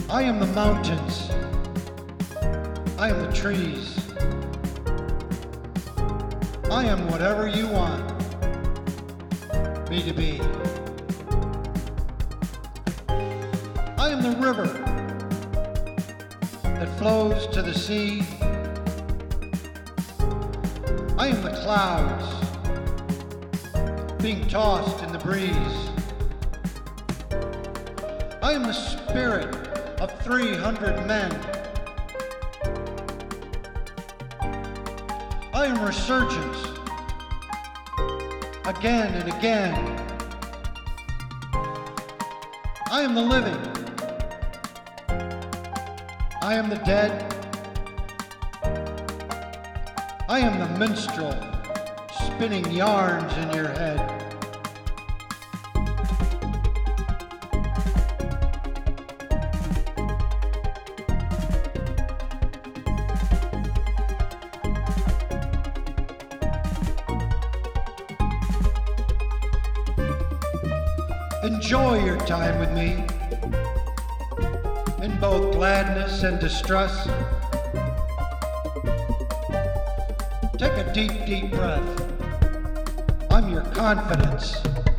I am the mountains. I am the trees. I am whatever you want me to be. I am the river that flows to the sea. I am the clouds being tossed in the breeze. I am the spirit of 300 men. I am resurgence again and again. I am the living. I am the dead. I am the minstrel spinning yarns in your head. Enjoy your time with me in both gladness and distress. Take a deep, deep breath. I'm your confidence.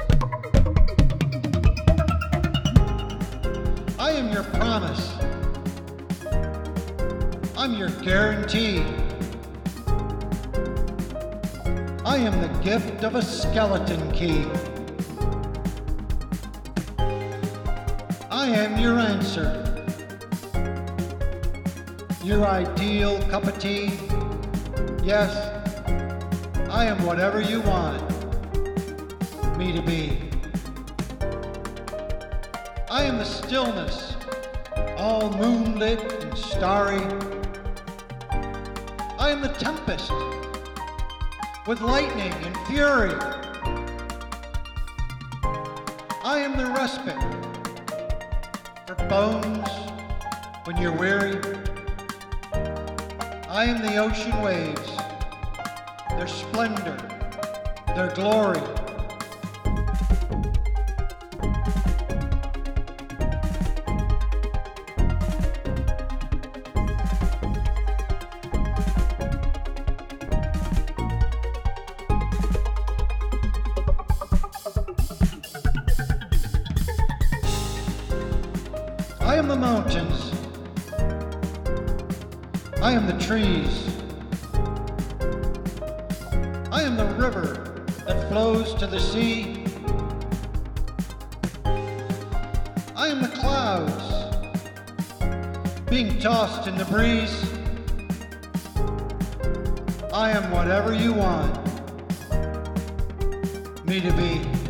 I am your promise. I'm your guarantee. I am the gift of a skeleton key. I am your answer, your ideal cup of tea. Yes, I am whatever you want me to be. I am the stillness, all moonlit and starry. I am the tempest, with lightning and fury. I am the respite for bones when you're weary. I am the ocean waves, their splendor, their glory. I am the mountains. I am the trees. I am the river that flows to the sea. I am the clouds being tossed in the breeze. I am whatever you want me to be.